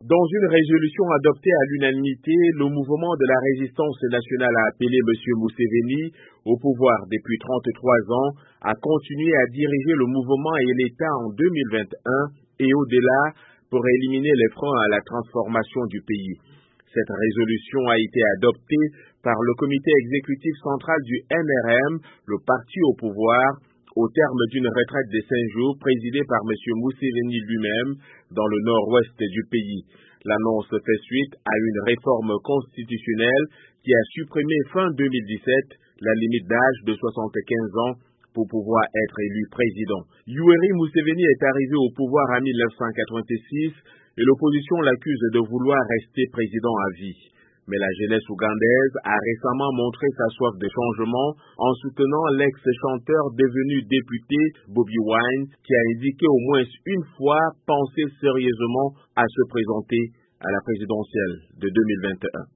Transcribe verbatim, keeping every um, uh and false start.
Dans une résolution adoptée à l'unanimité, le mouvement de la résistance nationale a appelé M. Museveni, au pouvoir depuis trente-trois ans, à continuer à diriger le mouvement et l'État en deux mille vingt et un et au-delà pour éliminer les freins à la transformation du pays. Cette résolution a été adoptée par le comité exécutif central du N R M, le parti au pouvoir, au terme d'une retraite de cinq jours présidée par M. Museveni lui-même dans le nord-ouest du pays. L'annonce fait suite à une réforme constitutionnelle qui a supprimé fin deux mille dix-sept la limite d'âge de soixante-quinze ans pour pouvoir être élu président. Yoweri Museveni est arrivé au pouvoir en mille neuf cent quatre-vingt-six et l'opposition l'accuse de vouloir rester président à vie. Mais la jeunesse ougandaise a récemment montré sa soif de changement en soutenant l'ex-chanteur devenu député Bobi Wine, qui a indiqué au moins une fois penser sérieusement à se présenter à la présidentielle de deux mille vingt et un.